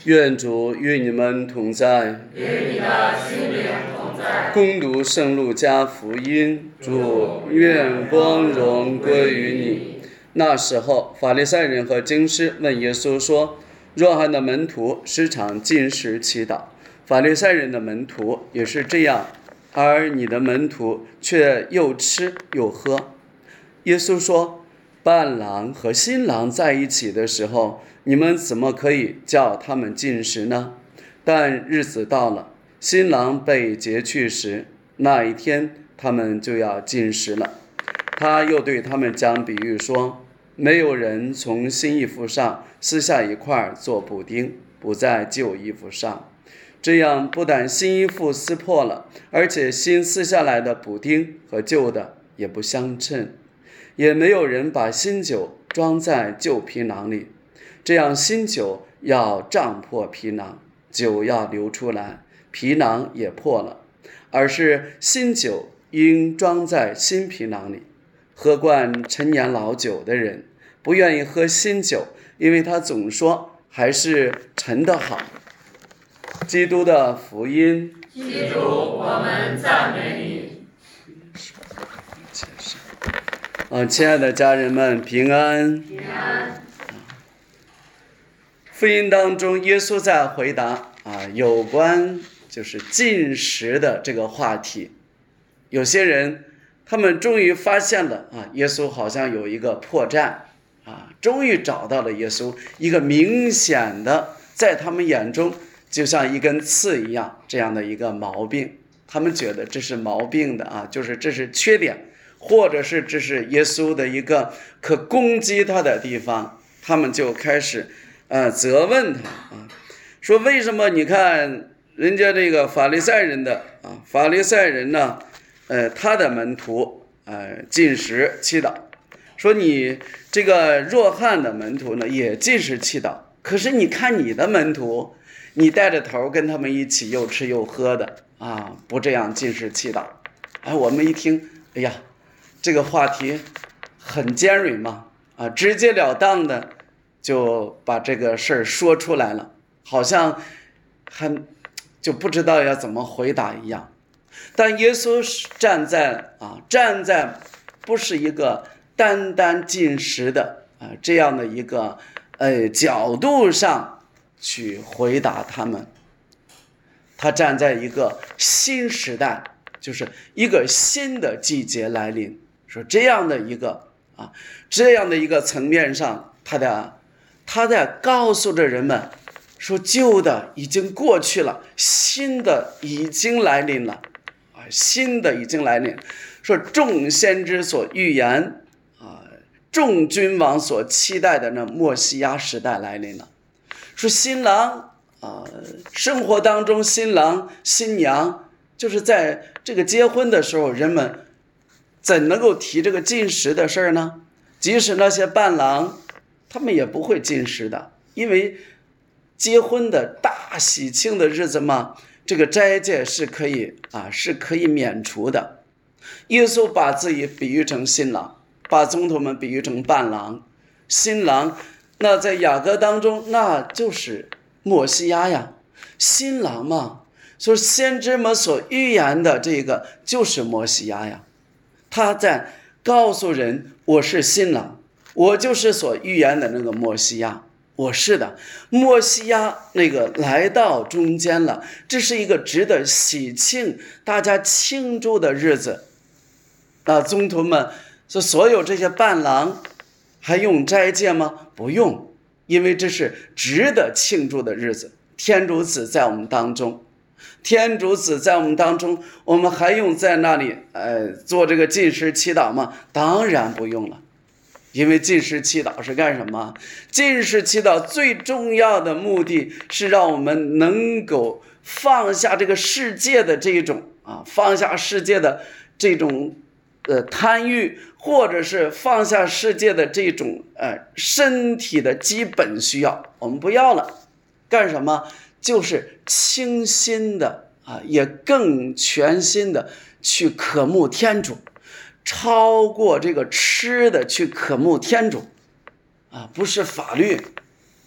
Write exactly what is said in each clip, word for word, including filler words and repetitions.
愿主与你们同在， 与你的心灵同在。 恭读圣路加福音，主愿光荣归于你。那时候，法利赛人和经师问耶稣说：若翰的门徒时常禁食祈祷，法利赛人的门徒也是这样，而你的门徒却又吃又喝。耶稣说：伴郎和新郎在一起的时候，你们怎么可以叫他们禁食呢？但日子到了，新郎被劫去时，那一天他们就要禁食了。他又对他们讲比喻说：没有人从新衣服上撕下一块做补丁，补在旧衣服上，这样不但新衣服撕破了，而且新撕下来的补丁和旧的也不相称。也没有人把新酒装在旧皮囊里，这样新酒要胀破皮囊，酒要流出来，皮囊也破了，而是新酒应装在新皮囊里。喝惯陈年老酒的人不愿意喝新酒，因为他总说还是陈的好。基督的福音。 基督，我们赞美你。 啊，亲爱的家人们，平安。 平安。 福音当中，耶稣在回答啊有关就是禁食的这个话题。有些人他们终于发现了啊，耶稣好像有一个破绽啊，终于找到了耶稣一个明显的，在他们眼中就像一根刺一样这样的一个毛病，他们觉得这是毛病的啊，就是这是缺点。或者是这是耶稣的一个可攻击他的地方，他们就开始呃责问他啊，说为什么你看人家这个法利赛人的啊法利赛人呢，呃他的门徒呃禁食祈祷，说你这个若翰的门徒呢也禁食祈祷，可是你看你的门徒，你带着头跟他们一起又吃又喝的啊，不这样禁食祈祷。哎，我们一听，哎呀。这个话题很尖锐嘛，啊，直截了当的就把这个事儿说出来了，好像还就不知道要怎么回答一样。但耶稣站在啊站在不是一个单单禁食的啊这样的一个呃角度上去回答他们，他站在一个新时代，就是一个新的季节来临。说这样的一个啊，这样的一个层面上，他的他在告诉着人们，说旧的已经过去了，新的已经来临了，啊，新的已经来临。说众先知所预言啊，众君王所期待的那默西亚时代来临了。说新郎啊，生活当中新郎新娘，就是在这个结婚的时候，人们怎能够提这个禁食的事儿呢？即使那些伴郎，他们也不会禁食的，因为结婚的大喜庆的日子嘛，这个斋戒是可以啊，是可以免除的。耶稣把自己比喻成新郎，把宗徒们比喻成伴郎。新郎，那在雅歌当中，那就是默西亚呀。新郎嘛，所以先知们所预言的这个就是默西亚呀。他在告诉人，我是新郎，我就是所预言的那个默西亚，我是的，默西亚那个来到中间了，这是一个值得喜庆大家庆祝的日子。那宗徒们说，所有这些伴郎还用斋戒吗？不用，因为这是值得庆祝的日子，天主子在我们当中，天主子在我们当中，我们还用在那里呃做这个禁食祈祷吗？当然不用了。因为禁食祈祷是干什么？禁食祈祷最重要的目的是让我们能够放下这个世界的这种啊，放下世界的这种呃贪欲，或者是放下世界的这种呃身体的基本需要，我们不要了。干什么？就是清新的啊，也更全新的去渴慕天主。超过这个吃的去渴慕天主啊，不是法律，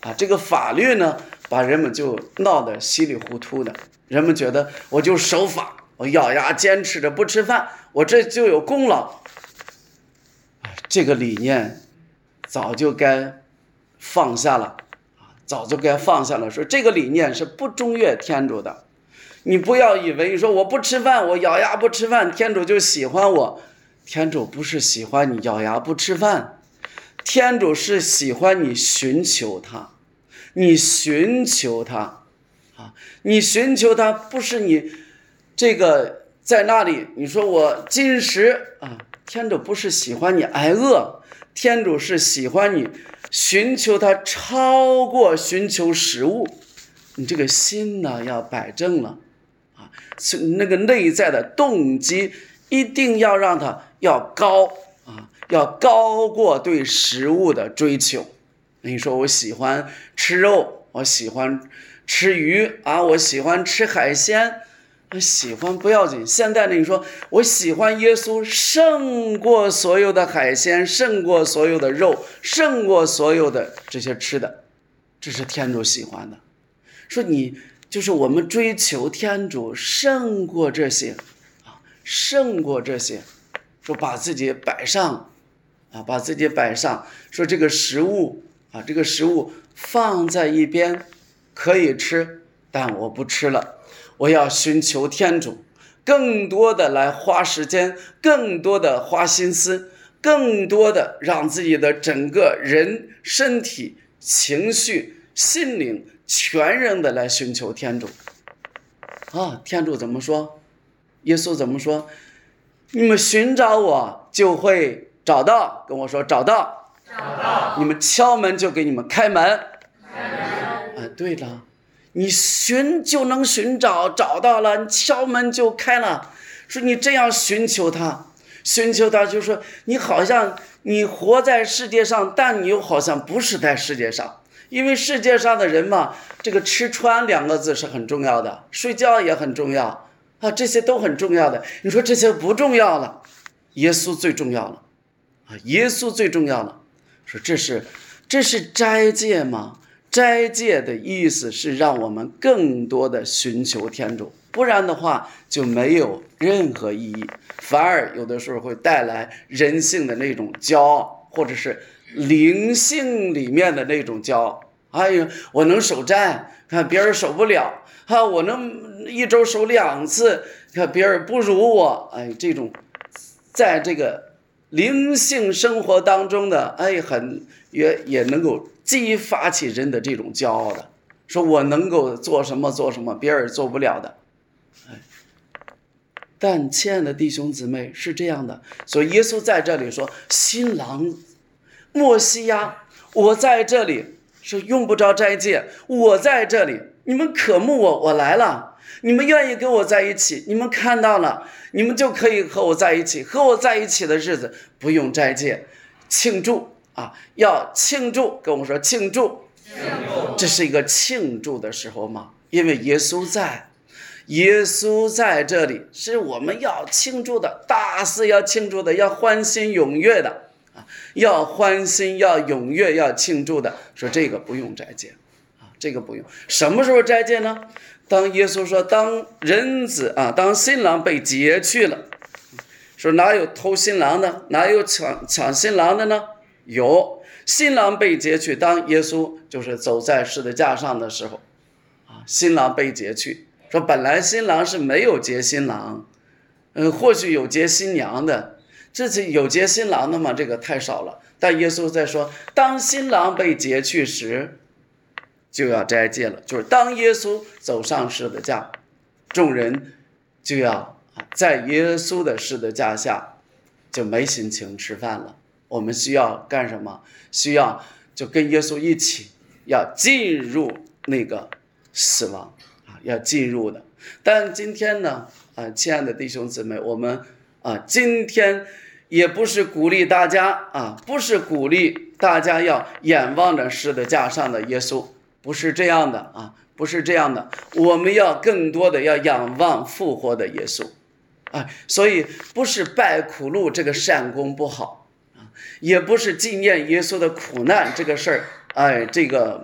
啊，这个法律呢，把人们就闹得稀里糊涂的。人们觉得我就守法，我咬牙坚持着不吃饭，我这就有功劳。这个理念早就该放下了，早就该放下了。说这个理念是不中悦天主的。你不要以为你说我不吃饭，我咬牙不吃饭，天主就喜欢我。天主不是喜欢你咬牙不吃饭，天主是喜欢你寻求他，你寻求他啊，你寻求他不是你这个在那里你说我进食啊，天主不是喜欢你挨饿，天主是喜欢你寻求他超过寻求食物。你这个心呢要摆正了啊，那个内在的动机一定要让它要高啊，要高过对食物的追求。你说我喜欢吃肉，我喜欢吃鱼啊，我喜欢吃海鲜，喜欢不要紧。现在呢，你说我喜欢耶稣胜过所有的海鲜，胜过所有的肉，胜过所有的这些吃的，这是天主喜欢的。说你就是我们追求天主胜过这些啊，胜过这些，说把自己摆上啊，把自己摆上，说这个食物啊，这个食物放在一边可以吃，但我不吃了，我要寻求天主，更多的来花时间，更多的花心思，更多的让自己的整个人身体情绪心灵全然的来寻求天主啊。天主怎么说？耶稣怎么说？你们寻找我就会找到，跟我说找到， 找到。 你们敲门就给你们开门， 开门。 啊，对了，你寻就能寻找，找到了，你敲门就开了。说你这样寻求他，寻求他，就是说你好像你活在世界上，但你又好像不是在世界上。因为世界上的人嘛，这个吃穿两个字是很重要的，睡觉也很重要啊，这些都很重要的。你说这些不重要了，耶稣最重要了啊，耶稣最重要了。说这是这是斋戒吗？斋戒的意思是让我们更多的寻求天主，不然的话就没有任何意义，反而有的时候会带来人性的那种骄傲，或者是灵性里面的那种骄傲。哎呦，我能守斋，看别人守不了啊，我能一周守两次，看别人不如我。哎，这种在这个灵性生活当中的，哎，很也也能够激发起人的这种骄傲的，说我能够做什么做什么，别人做不了的。哎，但亲爱的弟兄姊妹是这样的，所以耶稣在这里说，新郎默西亚，我在这里，是用不着斋戒，我在这里，你们渴慕我，我来了，你们愿意跟我在一起，你们看到了，你们就可以和我在一起，和我在一起的日子不用斋戒，庆祝啊，要庆祝，跟我说庆祝， 庆祝， 这是一个庆祝的时候吗？因为耶稣在，耶稣在这里，是我们要庆祝的，大肆要庆祝的，要欢欣踊跃的啊，要欢欣，要踊跃，要庆祝的。说这个不用斋戒啊，这个不用。什么时候斋戒呢？当耶稣说，当人子啊，当新郎被劫去了，说哪有偷新郎的，哪有抢抢新郎的呢？有，新郎被劫去，当耶稣就是走在十字架上的时候啊，新郎被劫去。说本来新郎是没有接新郎，嗯，或许有接新娘的，这次有接新郎的吗？这个太少了。但耶稣在说，当新郎被劫去时，就要斋戒了，就是当耶稣走上十字架，众人就要在耶稣的十字架下就没心情吃饭了。我们需要干什么？需要就跟耶稣一起，要进入那个死亡。要进入的。但今天呢，啊，亲爱的弟兄姊妹，我们啊，今天也不是鼓励大家啊，不是鼓励大家要眼望着十字架上的耶稣，不是这样的啊，不是这样的。我们要更多的要仰望复活的耶稣，啊，所以不是拜苦路这个善功不好啊，也不是纪念耶稣的苦难这个事儿，哎，这个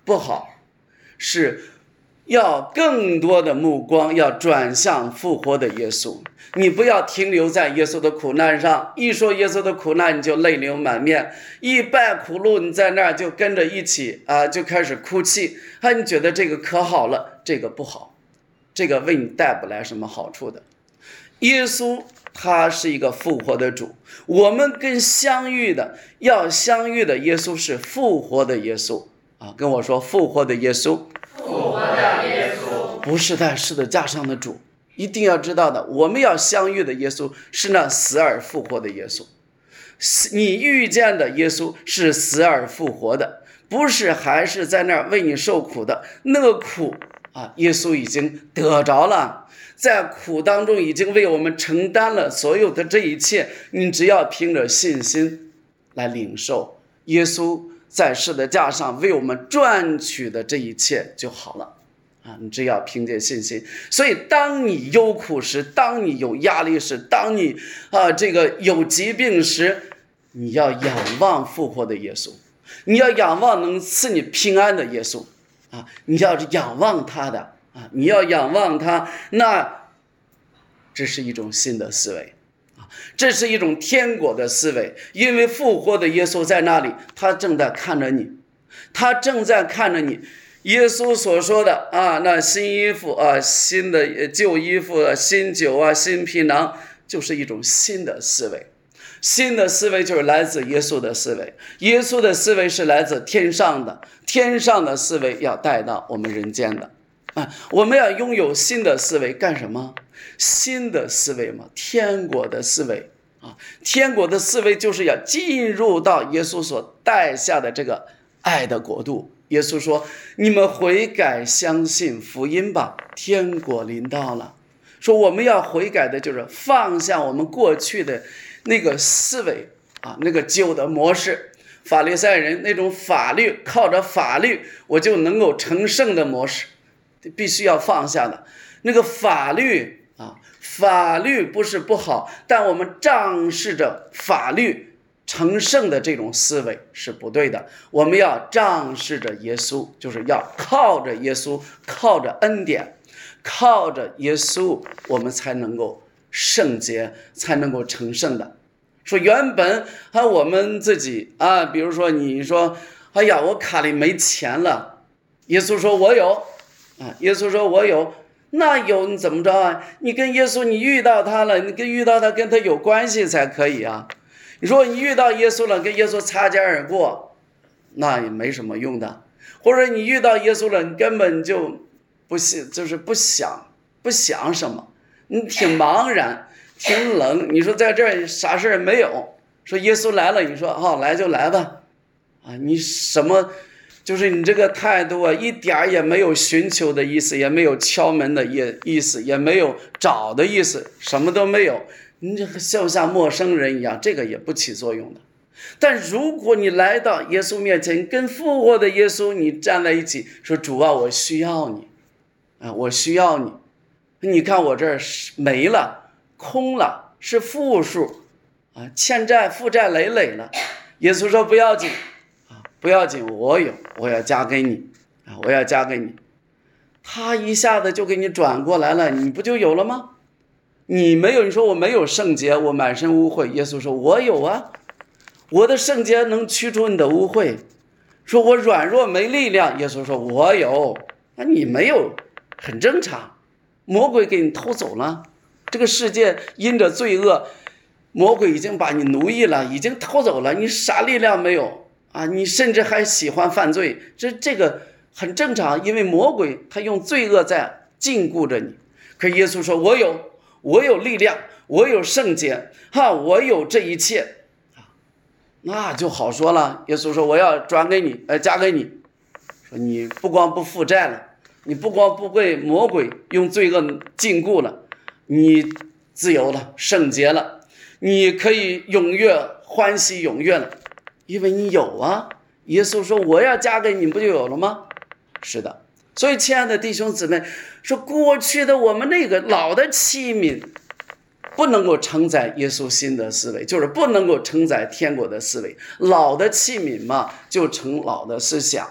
不好，是要更多的目光要转向复活的耶稣。你不要停留在耶稣的苦难上，一说耶稣的苦难你就泪流满面，一拜苦路你在那儿就跟着一起啊，就开始哭泣啊，你觉得这个可好了，这个不好，这个为你带不来什么好处的。耶稣他是一个复活的主，我们跟相遇的要相遇的耶稣是复活的耶稣啊，跟我说复活的耶稣， 复活的耶稣， 不是在十字架上的主。一定要知道的，我们要相遇的耶稣是那死而复活的耶稣。你遇见的耶稣是死而复活的，不是还是在那儿为你受苦的。那个苦啊，耶稣已经得着了，在苦当中已经为我们承担了所有的这一切，你只要凭着信心来领受耶稣在十字架上为我们赚取的这一切就好了啊！你只要凭借信心。所以当你忧苦时，当你有压力时，当你啊这个有疾病时，你要仰望复活的耶稣，你要仰望能赐你平安的耶稣啊！你要仰望他的啊！你要仰望他，那这是一种新的思维啊！这是一种天国的思维，因为复活的耶稣在那里，他正在看着你，他正在看着你。耶稣所说的啊，那新衣服啊，新的旧衣服啊，新酒啊，新皮囊，就是一种新的思维。新的思维就是来自耶稣的思维，耶稣的思维是来自天上的，天上的思维要带到我们人间的啊。我们要拥有新的思维干什么？新的思维嘛，天国的思维啊，天国的思维就是要进入到耶稣所带下的这个爱的国度。耶稣说：“你们悔改，相信福音吧，天国临到了。”说我们要悔改的就是放下我们过去的那个思维啊，那个旧的模式，法利赛人那种法律，靠着法律我就能够成圣的模式，必须要放下的。那个法律啊，法律不是不好，但我们仗势着法律成圣的这种思维是不对的。我们要仗势着耶稣，就是要靠着耶稣，靠着恩典，靠着耶稣，我们才能够圣洁，才能够成圣的。说原本啊，我们自己啊，比如说你说，哎呀，我卡里没钱了，耶稣说我有啊，耶稣说我有，那有你怎么着啊？你跟耶稣，你遇到他了，你跟遇到他跟他有关系才可以啊。你说你遇到耶稣了，跟耶稣擦肩而过，那也没什么用的。或者你遇到耶稣了，你根本就不想，就是不想不想什么，你挺茫然，挺冷。你说在这儿啥事儿没有？说耶稣来了，你说好、哦、来就来吧，啊，你什么？就是你这个态度啊，一点也没有寻求的意思，也没有敲门的意思，也没有找的意思，什么都没有。你这就像陌生人一样，这个也不起作用的。但如果你来到耶稣面前，跟复活的耶稣你站在一起，说主啊，我需要你啊，我需要你。你看我这儿没了，空了，是负数啊，欠债负债累累了。耶稣说不要紧啊，不要紧，我有，我要加给你啊，我要加给你。他一下子就给你转过来了，你不就有了吗？你没有，你说我没有圣洁，我满身污秽。耶稣说我有啊，我的圣洁能驱除你的污秽。说我软弱没力量，耶稣说我有。那你没有很正常，魔鬼给你偷走了，这个世界因着罪恶，魔鬼已经把你奴役了，已经偷走了，你啥力量没有啊？你甚至还喜欢犯罪，这这个很正常，因为魔鬼他用罪恶在禁锢着你。可是耶稣说我有，我有力量，我有圣洁哈，我有这一切啊，那就好说了。耶稣说我要转给你，呃，加给你，说你不光不负债了，你不光不被魔鬼用罪恶禁锢了，你自由了，圣洁了，你可以踊跃欢喜踊跃了，因为你有啊。耶稣说我要加给你，不就有了吗？是的。所以亲爱的弟兄姊妹，说过去的我们那个老的器皿不能够承载耶稣新的思维，就是不能够承载天国的思维。老的器皿嘛，就成老的思想。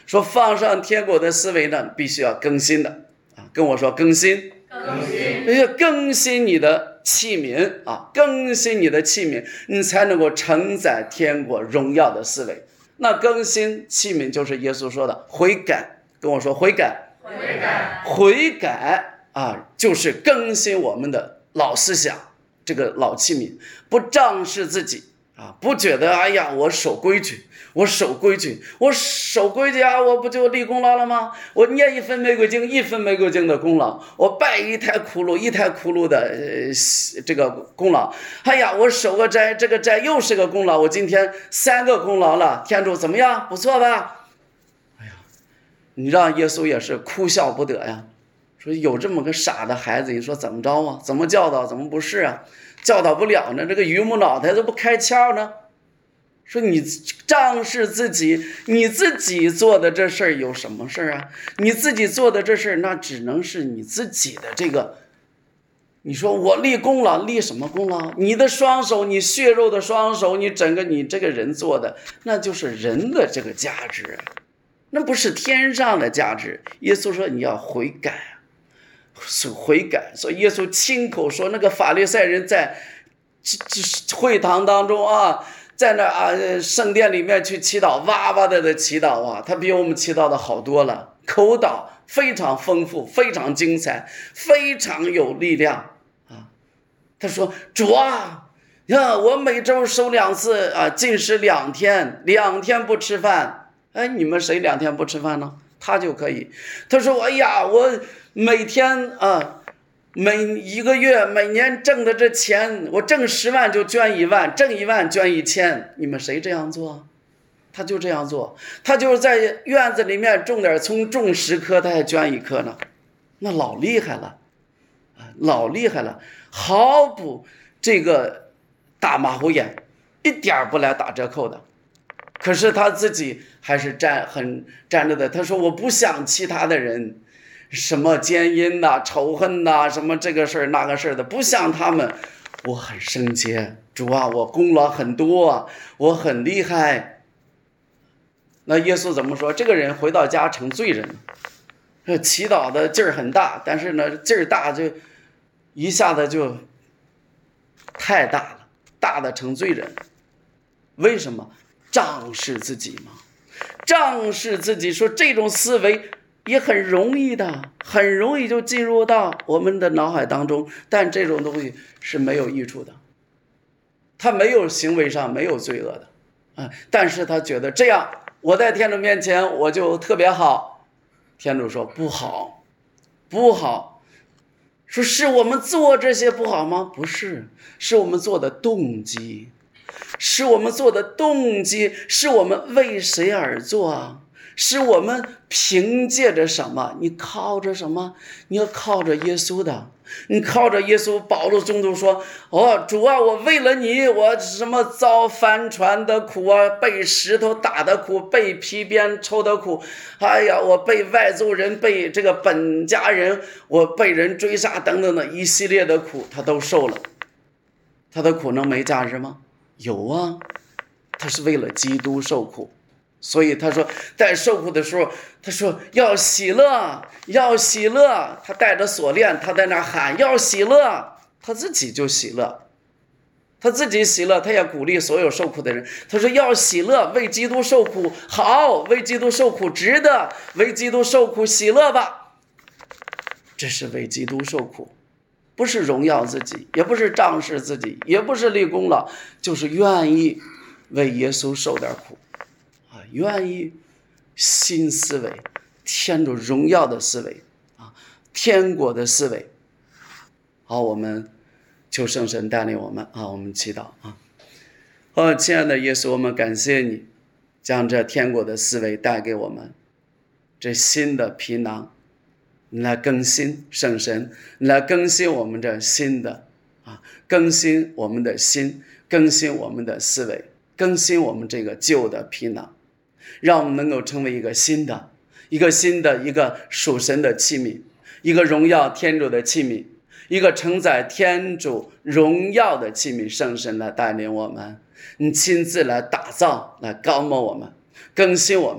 说放上天国的思维呢，必须要更新的啊，跟我说更新， 更新， 必须要更新你的器皿啊，更新你的器皿，你才能够承载天国荣耀的思维。那更新器皿就是耶稣说的悔改，跟我说悔改， 悔改， 悔改啊，就是更新我们的老思想，这个老器皿，不仗势自己啊，不觉得哎呀我守规矩，我守规矩，我守规矩啊，我不就立功劳了吗？我念一分玫瑰经，一分玫瑰经的功劳，我拜一台骷髅，一台骷髅的呃这个功劳。哎呀，我守个斋，这个斋又是个功劳，我今天三个功劳了，天主怎么样？不错吧？哎呀，你让耶稣也是哭笑不得呀。说有这么个傻的孩子，你说怎么着啊？怎么教导？怎么不是啊？教导不了呢？这个榆木脑袋都不开窍呢？说你仗势自己，你自己做的这事儿有什么事儿啊？你自己做的这事儿，那只能是你自己的这个。你说我立功劳，立什么功劳？你的双手，你血肉的双手，你整个你这个人做的，那就是人的这个价值，那不是天上的价值。耶稣说你要悔改。是悔改，所以耶稣亲口说，那个法利赛人在会堂当中啊，在那啊圣殿里面去祈祷，哇哇的的祈祷啊，他比我们祈祷的好多了，口祷非常丰富，非常精彩，非常有力量啊。他说主啊，呀，我每周收两次啊，禁食两天，两天不吃饭。哎，你们谁两天不吃饭呢？他就可以。他说哎呀，我每天啊，每一个月每年挣的这钱，我挣十万就捐一万，挣一万捐一千。你们谁这样做？他就这样做，他就是在院子里面种点葱，种十棵他还捐一棵呢，那老厉害了啊，老厉害了，毫不这个大马虎眼，一点不来打折扣的。可是他自己还是站很站着的。他说我不像其他的人，什么奸淫呐、仇恨呐、什么这个事儿那个事儿的，不像他们。我很圣洁，主啊，我功劳很多，我很厉害。那耶稣怎么说？这个人回到家成罪人了，祈祷的劲儿很大，但是呢劲儿大就一下子就太大了，大的成罪人。为什么？仗势自己嘛，仗势自己，说这种思维也很容易的，很容易就进入到我们的脑海当中，但这种东西是没有益处的，他没有行为上没有罪恶的啊，但是他觉得这样我在天主面前我就特别好。天主说不好，不好。说是我们做这些不好吗？不是，是我们做的动机。是我们做的动机，是我们为谁而做啊？是我们凭借着什么？你靠着什么？你要靠着耶稣的，你靠着耶稣。保罗宗徒说：“哦，主啊，我为了你，我什么遭帆船的苦啊，被石头打的苦，被皮鞭抽的苦，哎呀，我被外族人，被这个本家人，我被人追杀等等的一系列的苦，他都受了。他的苦能没价值吗？有啊，他是为了基督受苦。”所以他说在受苦的时候，他说要喜乐，要喜乐。他带着锁链，他在那喊要喜乐，他自己就喜乐，他自己喜乐。他也鼓励所有受苦的人，他说要喜乐，为基督受苦好，为基督受苦值得，为基督受苦喜乐吧。这是为基督受苦，不是荣耀自己，也不是仗势自己，也不是立功劳，就是愿意为耶稣受点苦啊，愿意新思维，天主荣耀的思维啊，天国的思维。好，我们求圣神带领我们啊，我们祈祷啊。哦，亲爱的耶稣，我们感谢你将这天国的思维带给我们，这新的皮囊，你来更新，圣神，你来更新我们这新的啊，更新我们的心，更新我们的思维，更新我们这个旧的皮囊，让我们能够成为一个新的一个新的一个属神的器皿，一个荣耀天主的器皿，一个承载天主荣耀的器皿。圣神来带领我们，你亲自来打造，来高摩我们，更新我们，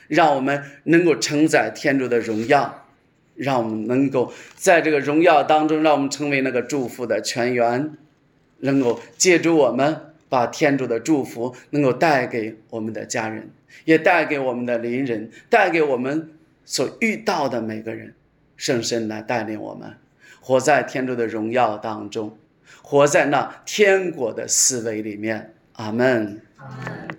让我们能够承载天主的荣耀，让我们能够在这个荣耀当中，让我们成为那个祝福的泉源，能够借助我们把天主的祝福能够带给我们的家人，也带给我们的邻人，带给我们所遇到的每个人。圣神来带领我们活在天主的荣耀当中，活在那天国的思维里面。阿们。